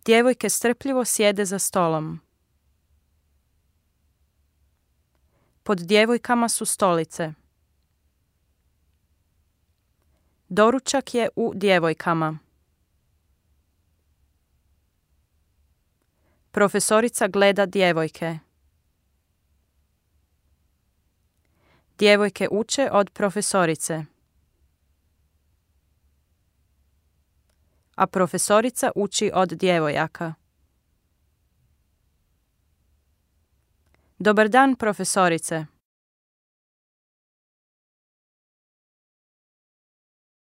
Djevojke strpljivo sjede za stolom. Pod djevojkama su stolice. Doručak je u djevojkama. Profesorica gleda djevojke. Djevojke uče od profesorice. A profesorica uči od djevojaka. Dobar dan, profesorice.